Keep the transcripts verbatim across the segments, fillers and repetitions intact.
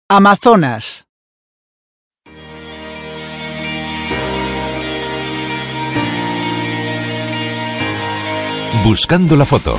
Amazonas. Buscando la foto.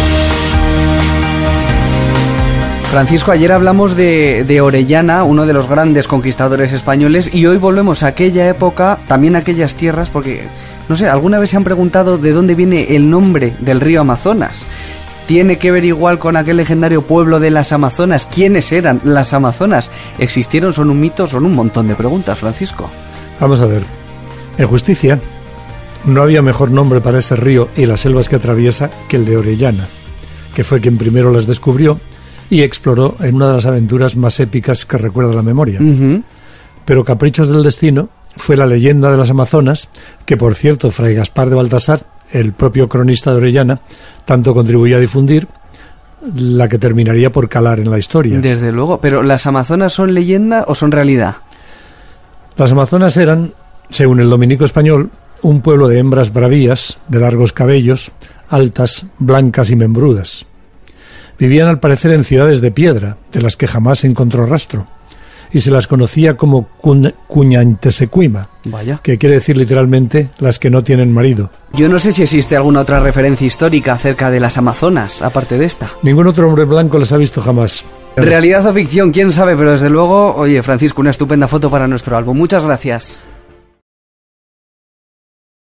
Francisco, ayer hablamos de, de Orellana, uno de los grandes conquistadores españoles, y hoy volvemos a aquella época, también a aquellas tierras, porque, no sé, ¿alguna vez se han preguntado de dónde viene el nombre del río Amazonas? ¿Tiene que ver igual con aquel legendario pueblo de las Amazonas? ¿Quiénes eran las Amazonas? ¿Existieron? ¿Son un mito? Son un montón de preguntas, Francisco. Vamos a ver. En justicia, no había mejor nombre para ese río y las selvas que atraviesa que el de Orellana, que fue quien primero las descubrió y exploró en una de las aventuras más épicas que recuerda la memoria. Uh-huh. Pero caprichos del destino fue la leyenda de las Amazonas, que por cierto Fray Gaspar de Baltasar, el propio cronista de Orellana, tanto contribuyó a difundir, la que terminaría por calar en la historia. Desde luego, pero ¿las Amazonas son leyenda o son realidad? Las Amazonas eran, según el dominico español, un pueblo de hembras bravías, de largos cabellos, altas, blancas y membrudas. Vivían al parecer en ciudades de piedra, de las que jamás se encontró rastro, y se las conocía como Cuñantesecuima, Vaya. que quiere decir literalmente las que no tienen marido. Yo no sé si existe alguna otra referencia histórica acerca de las Amazonas, aparte de esta. Ningún otro hombre blanco las ha visto jamás. Realidad o ficción, quién sabe, pero desde luego, oye, Francisco, una estupenda foto para nuestro álbum. Muchas gracias.